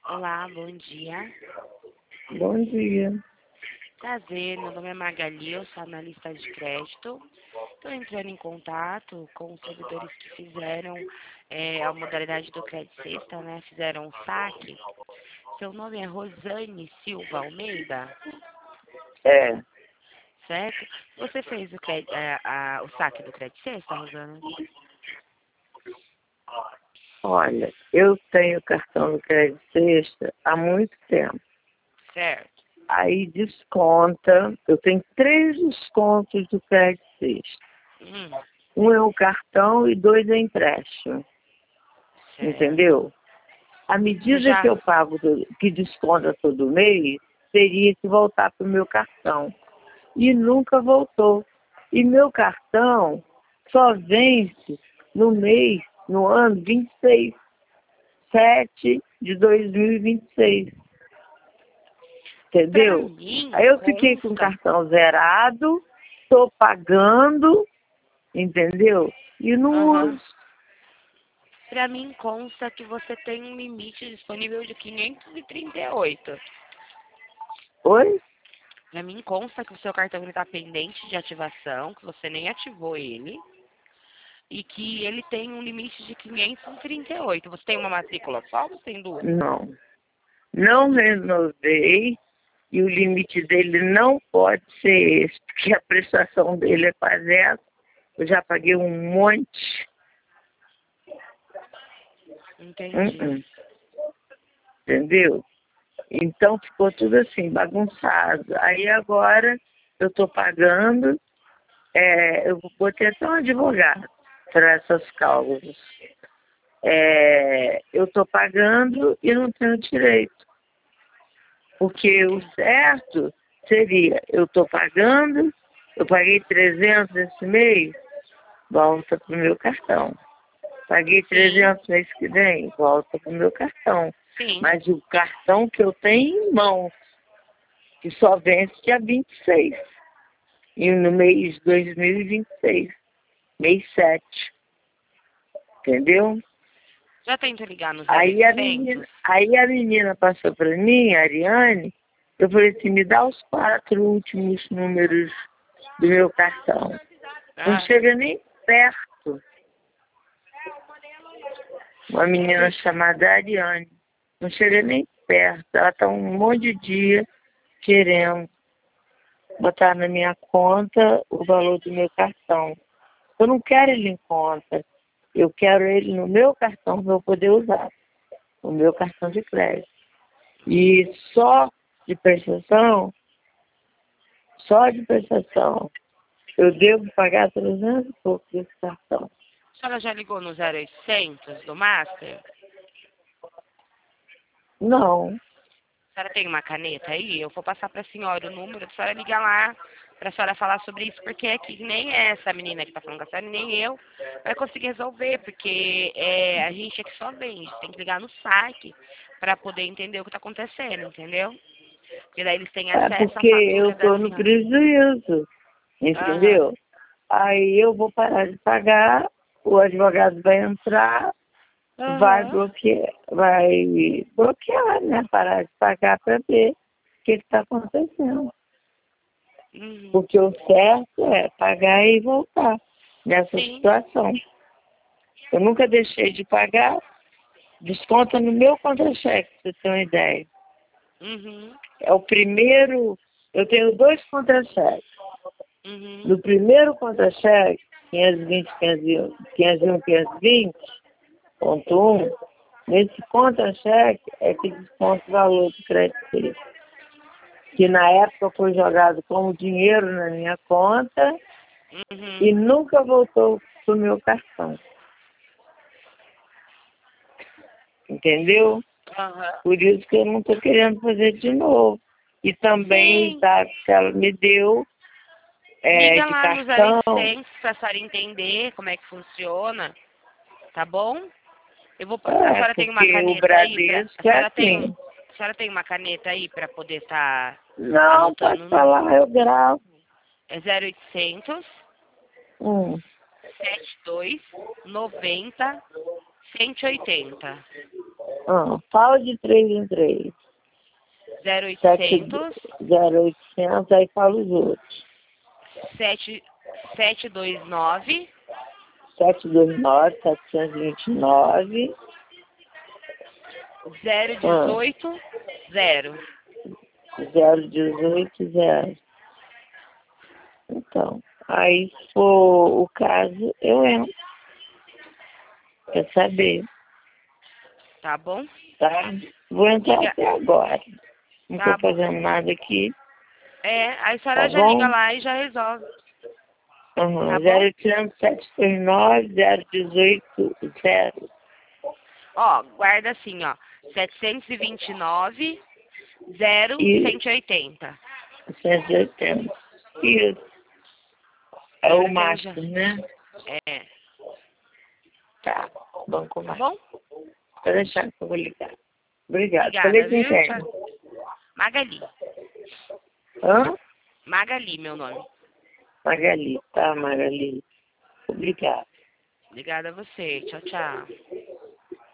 Olá, bom dia. Bom dia. Prazer, meu nome é Magali, eu sou analista de crédito. Estou entrando em contato com os servidores que fizeram a modalidade do crédito sexta, né? Fizeram o saque. Seu nome é Rosane Silva Almeida, É, certo? Você fez o saque do crédito sexta, Rosane? olha, eu tenho cartão do crédito sexta há muito tempo. Certo. Aí desconta, eu tenho 3 descontos do crédito sexta. Hum, Um é o cartão e 2 é empréstimo, certo. entendeu? À Você medida que já... eu pago, que desconta todo mês, teria que voltar para o meu cartão. E nunca voltou. E meu cartão só vence no ano 26/7 de 2026. Pra Entendeu? mim, Aí eu fiquei com o consta... cartão zerado, estou pagando, entendeu? E não Aham. uso. Para mim consta que você tem um limite disponível de 538. Oi? Para mim consta que o seu cartão está pendente de ativação, que você nem ativou ele, e que ele tem um limite de 538. Você tem uma matrícula só ou você tem duas? Não. Não renovei e o limite dele não pode ser esse, porque a prestação dele é quase essa. Eu já paguei um monte. Entendi. Entendeu? Então ficou tudo assim, bagunçado. Aí agora eu estou pagando, eu botei até um advogado para essas causas. Eu estou pagando e não tenho direito. Porque o Entendi. certo seria, eu estou pagando, eu paguei 300 esse mês, volta para o meu cartão. Paguei Sim, 300 mês que vem, volta para o meu cartão. sim. Mas o cartão que eu tenho em mãos, que só vence dia 26. E no mês 2026, mês 7. Entendeu? Já tentou ligar no Aí a 0800? menina, aí a menina passou para mim, a Ariane, eu falei assim, me dá os 4 últimos números do meu cartão. Não Ah, chega nem perto. Uma menina você... chamada Ariane. Não chega nem perto. Ela está um monte de dia querendo botar na minha conta o valor do meu cartão. Eu não quero ele em conta. Eu quero ele no meu cartão para eu poder usar. O meu cartão de crédito. E só de prestação, eu devo pagar 300 e pouco desse cartão. A senhora já ligou no 0800 do Master? Não, A senhora tem uma caneta aí? Eu vou passar para a senhora o número, a senhora liga lá para a senhora falar sobre isso, porque aqui nem essa menina que está falando com a senhora, nem eu, vai conseguir resolver, porque a gente aqui só vende, tem que ligar no site para poder entender o que está acontecendo, entendeu? Porque daí eles têm é acesso à porque eu fatura da estou no senhora. prejuízo, Aham, entendeu? Aí eu vou parar de pagar, o advogado vai entrar, aham, vai bloquear, né? Parar de pagar para ver o que está acontecendo. uhum. Porque o certo é pagar e voltar nessa Sim, situação. Eu nunca deixei de pagar, desconta no meu contra-cheque, pra você ter uma ideia. uhum, É o primeiro, eu tenho 2 contra-cheques. uhum. No primeiro contra-cheque, 520, 501, 520,1, nesse contra-cheque é que desconta o valor do crédito dele. Que na época foi jogado como dinheiro na minha conta e Uhum. nunca voltou para o meu cartão. Entendeu? Aham. Por isso que eu não estou querendo fazer de novo. E também os Sim. dados que ela me deu Liga de lá no cartão, 0800 pra senhora entender como é que funciona, tá bom? A senhora tem uma porque o caneta aí Bradesco é assim. a senhora tem uma caneta aí pra poder estar Não, pode anotando, não? falar, eu gravo. É 0800 Hum, 72 90 180. Fala de 3 em 3. 0800 0800, aí fala os outros. 729 729, 729. 018 0. 018, 0. Então, aí se for o caso, eu entro. Quer saber, Tá bom? tá? Vou entrar Liga. até agora. Não Tá tô bom. fazendo nada aqui, Aí a senhora tá já liga bom? lá e já resolve. Uhum. Tá bom? 0800 729 018 0. Ó, guarda assim, ó. 729 E 0180. 180. Isso. É o Então já. máximo, né? É. Tá. Vamos Tá começar. bom? Vou deixar que eu vou ligar. Obrigado. Falei Obrigada, com viu? quem? Tchau. Magali. Hã? Magali, meu nome. Magali. Tá, Magali. Obrigado. Obrigada a você. Tchau, tchau.